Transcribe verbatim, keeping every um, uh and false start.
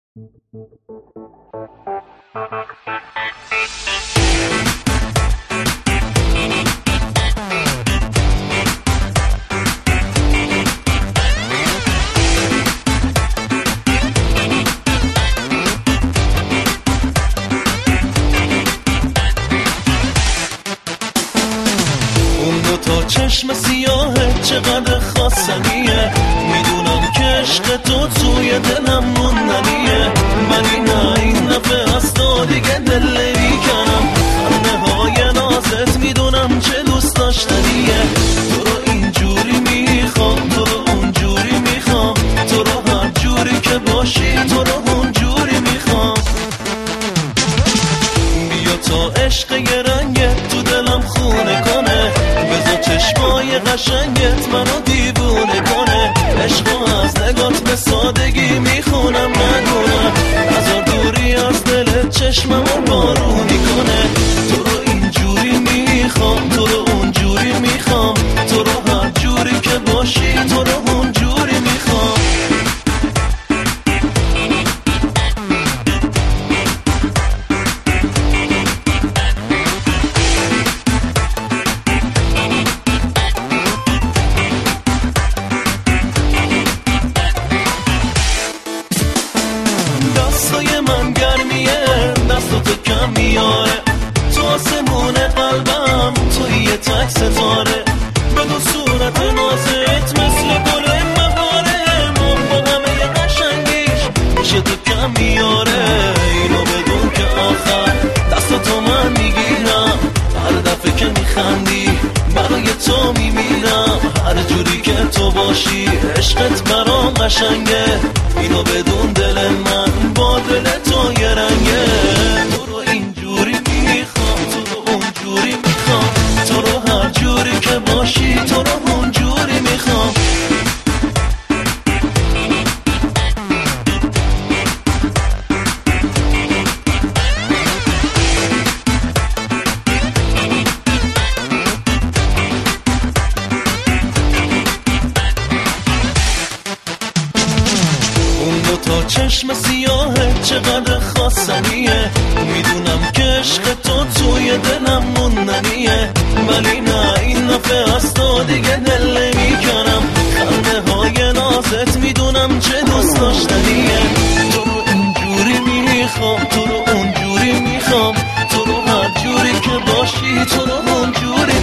چشم سیاهه چقدر خواستنیه، میدونم که عشق تو توی دلم موندنیه، ولی نه این نفه از تو دیگه دل نمیکنم. خنده های نازت میدونم چه دوست داشتنیه، تو رو اینجوری میخوام، تو رو اونجوری میخوام، تو رو هر جوری که باشی تو رو اونجوری میخوام. بیا تا عشق یه رنگت تو دلم خونه کنه، بذار چشمای قشنگت منو دیوونه کنه. عشقو از نگات به سادگی میخونم ندونم، نذار دوری از دلت چشممو بارونی کنه. تو رو اینجوری میخوام، تو رو اونجوری میخوام، تو رو هر جوری که باشی تو رو اونجوری میخوام. دستای من گرمیه، دست تو کم میاره، تو آسمون قلبم توی یه تک ستاره. بدون صورت نازت مثل گل بهاره، ما با همه قشنگیش میشه تو کم میاره. اینو بدون که آخر دست تو من میگیرم، هر دفعه که میخندی برای تو میمیرم. هر جوری که تو باشی عشقت برام قشنگه، اینو بدون دل من با دل تو یه رنگه. تو رو اینجوری میخوام، تو رو اونجوری میخوام، تو رو هر جوری که باشی تو رو اونجوری میخوام. تا چشم سیاهه چقدر خواستنیه، میدونم که عشق تو توی دلم موندنیه، ولی نه این نفه از تو دیگه دل نمیکنم. خنده های نازت میدونم چه دوست داشتنیه، تو رو اینجوری میخوام، تو رو اونجوری میخوام، تو رو هر جوری که باشی تو رو اونجوری